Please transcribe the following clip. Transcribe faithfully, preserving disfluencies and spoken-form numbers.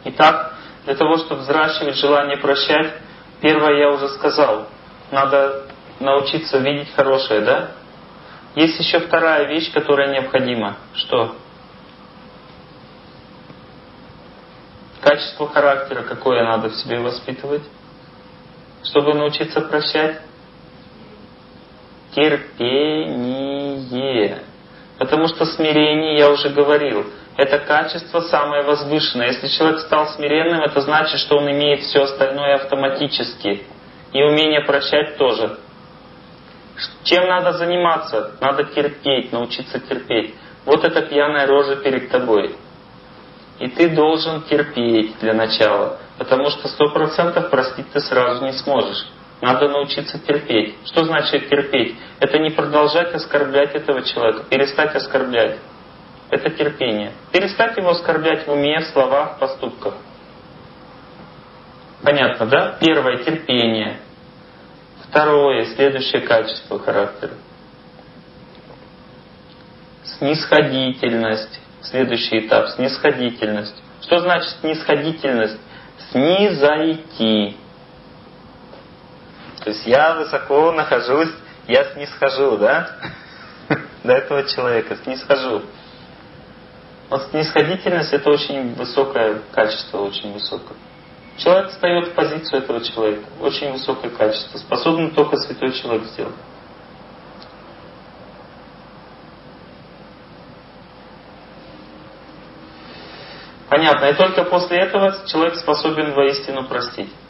Итак, для того, чтобы взращивать желание прощать, первое я уже сказал, надо научиться видеть хорошее, да? Есть еще вторая вещь, которая необходима. Что? Качество характера какое надо в себе воспитывать? Чтобы научиться прощать? Терпение. Потому что смирение, я уже говорил, это качество самое возвышенное. Если человек стал смиренным, это значит, что он имеет все остальное автоматически. И умение прощать тоже. Чем надо заниматься? Надо терпеть, научиться терпеть. Вот эта пьяная рожа перед тобой. И ты должен терпеть для начала. Потому что сто процентов простить ты сразу не сможешь. Надо научиться терпеть. Что значит терпеть? Это не продолжать оскорблять этого человека, перестать оскорблять. Это терпение. Перестать его оскорблять в уме, в словах, в поступках. Понятно, да? Первое — терпение. Второе, следующее качество характера. Снисходительность. Следующий этап — снисходительность. Что значит снисходительность? Снизойти. То есть я высоко нахожусь, я снисхожу, да? До этого человека снисхожу. Вот снисходительность — это очень высокое качество, очень высокое. Человек встает в позицию этого человека. Очень высокое качество. Способен только святой человек сделать. Понятно. И только после этого человек способен воистину простить.